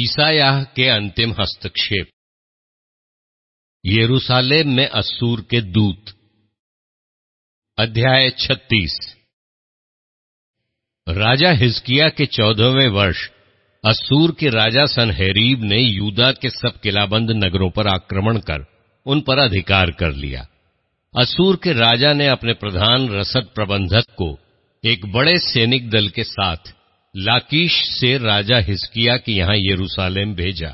ईसायाह के अंतिम हस्तक्षेप। यरूशलेम में अस्सूर के दूत। अध्याय 36। राजा हिजकिय्याह के 14वें वर्ष अस्सूर के राजा सनहेरीब ने यूदा के सब किलाबंद नगरों पर आक्रमण कर उन पर अधिकार कर लिया। अस्सूर के राजा ने अपने प्रधान रसद प्रबंधक को एक बड़े सैनिक दल के साथ लाकीश से राजा हिजकिय्याह के यहां यरूशलेम भेजा।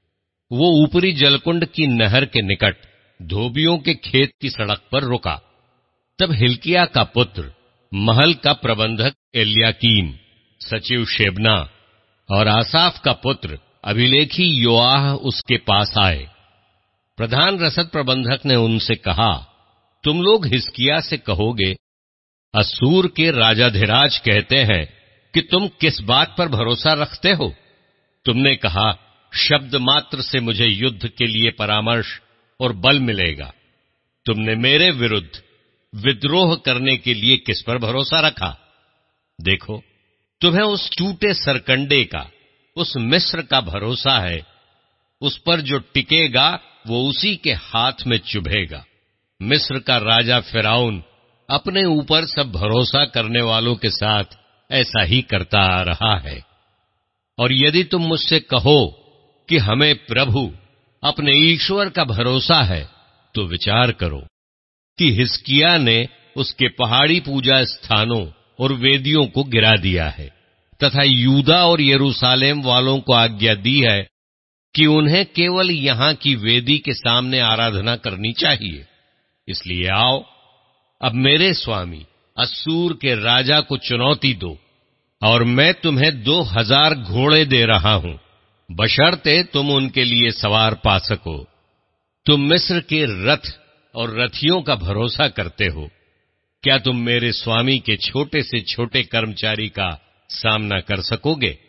वो ऊपरी जलकुंड की नहर के निकट धोबियों के खेत की सड़क पर रुका। तब हिजकिय्याह का पुत्र, महल का प्रबंधक एल्याकीम, सचिव शेबना और आसाफ का पुत्र अभिलेखी योआह उसके पास आए। प्रधान रसद प्रबंधक ने उनसे कहा, तुम लोग हिजकिय्याह से कहोगे, अस्सूर के राजाधिराज कहते हैं कि तुम किस बात पर भरोसा रखते हो? तुमने कहा, शब्द मात्र से मुझे युद्ध के लिए परामर्श और बल मिलेगा। तुमने मेरे विरुद्ध विद्रोह करने के लिए किस पर भरोसा रखा? देखो, तुम्हें उस टूटे सरकंडे का, उस मिस्र का भरोसा है। उस पर जो टिकेगा वो उसी के हाथ में चुभेगा। मिस्र का राजा फिरौन अपने ऊपर सब भरोसा करने वालों के साथ ऐसा ही करता आ रहा है। और यदि तुम मुझसे कहो कि हमें प्रभु अपने ईश्वर का भरोसा है, तो विचार करो कि हिजकिय्याह ने उसके पहाड़ी पूजा स्थानों और वेदियों को गिरा दिया है तथा यूदा और यरूशलेम वालों को आज्ञा दी है कि उन्हें केवल यहां की वेदी के सामने आराधना करनी चाहिए। इसलिए आओ, अब मेरे स्वामी अस्सूर के राजा को चुनौती दो, और मैं तुम्हें 2000 घोड़े दे रहा हूं, बशर्ते तुम उनके लिए सवार पा सको। तुम मिस्र के रथ और रथियों का भरोसा करते हो, क्या तुम मेरे स्वामी के छोटे से छोटे कर्मचारी का सामना कर सकोगे?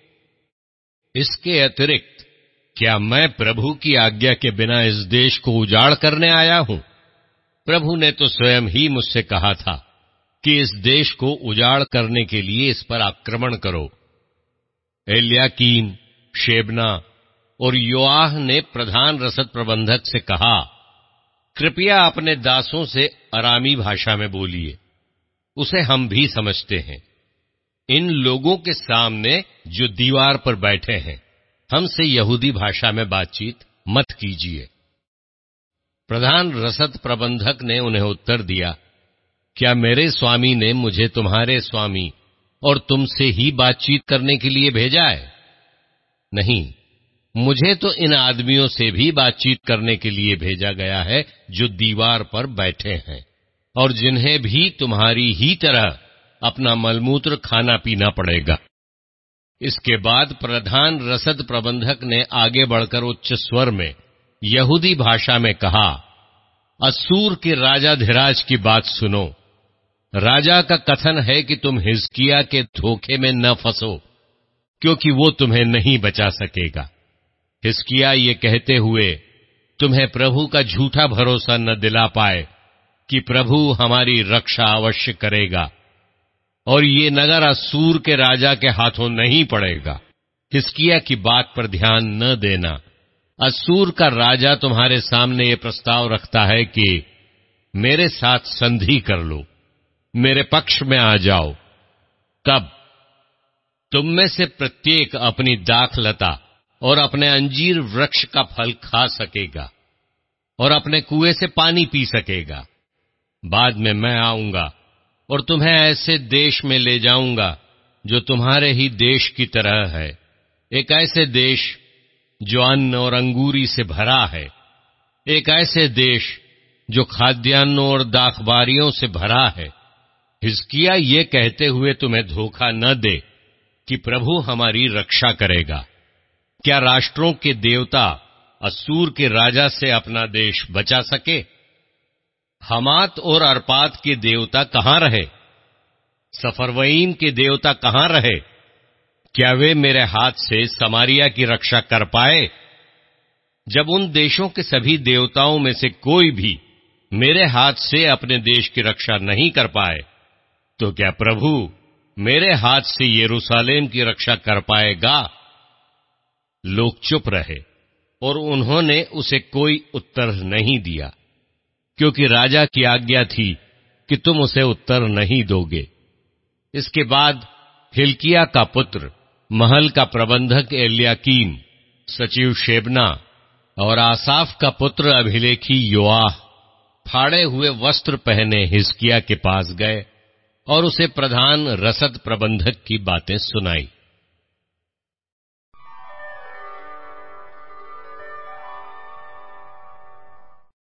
इसके अतिरिक्त क्या मैं प्रभु की आज्ञा के बिना इस देश को उजाड़ करने आया हूं? प्रभु ने तो स्वयं ही मुझसे कहा था कि इस देश को उजाड़ करने के लिए इस पर आक्रमण करो। एल्याकीम, शेबना और योआह ने प्रधान रसद प्रबंधक से कहा, कृपया अपने दासों से अरामी भाषा में बोलिए, उसे हम भी समझते हैं। इन लोगों के सामने जो दीवार पर बैठे हैं, हमसे यहूदी भाषा में बातचीत मत कीजिए। प्रधान रसद प्रबंधक ने उन्हें उत्तर दिया, क्या मेरे स्वामी ने मुझे तुम्हारे स्वामी और तुमसे ही बातचीत करने के लिए भेजा है? नहीं, मुझे तो इन आदमियों से भी बातचीत करने के लिए भेजा गया है जो दीवार पर बैठे हैं और जिन्हें भी तुम्हारी ही तरह अपना मलमूत्र खाना पीना पड़ेगा। इसके बाद प्रधान रसद प्रबंधक ने आगे बढ़कर उच्च स्वर में यहूदी भाषा में कहा, अस्सूर के राजाधिराज की बात सुनो। राजा का कथन है कि तुम हिजकिय्याह के धोखे में न फंसो, क्योंकि वो तुम्हें नहीं बचा सकेगा। हिजकिय्याह ये कहते हुए तुम्हें प्रभु का झूठा भरोसा न दिला पाए कि प्रभु हमारी रक्षा अवश्य करेगा और ये नगर अस्सूर के राजा के हाथों नहीं पड़ेगा। हिजकिय्याह की बात पर ध्यान न देना। अस्सूर का राजा तुम्हारे सामने ये प्रस्ताव रखता है कि मेरे साथ संधि कर लो, मेरे पक्ष में आ जाओ। तब तुम में से प्रत्येक अपनी दाखलता और अपने अंजीर वृक्ष का फल खा सकेगा और अपने कुएं से पानी पी सकेगा। बाद में मैं आऊंगा और तुम्हें ऐसे देश में ले जाऊंगा जो तुम्हारे ही देश की तरह है, एक ऐसे देश जो अन्न और अंगूरी से भरा है, एक ऐसे देश जो खाद्यान्नों और दाखबारियों से भरा है। हिजकिय्याह ये कहते हुए तुम्हें धोखा न दे कि प्रभु हमारी रक्षा करेगा। क्या राष्ट्रों के देवता अस्सूर के राजा से अपना देश बचा सके? हमात और अर्पाद के देवता कहां रहे? सफरवईम के देवता कहां रहे? क्या वे मेरे हाथ से समारिया की रक्षा कर पाए? जब उन देशों के सभी देवताओं में से कोई भी मेरे हाथ से अपने देश की रक्षा नहीं कर पाए, तो क्या प्रभु मेरे हाथ से यरूशलेम की रक्षा कर पाएगा? लोग चुप रहे और उन्होंने उसे कोई उत्तर नहीं दिया, क्योंकि राजा की आज्ञा थी कि तुम उसे उत्तर नहीं दोगे। इसके बाद हिल्किया का पुत्र, महल का प्रबंधक एल्याकीम, सचिव शेबना और आसाफ का पुत्र अभिलेखी योआह फाड़े हुए वस्त्र पहने हिजकिय्याह के पास गए और उसे प्रधान रसद प्रबंधक की बातें सुनाई।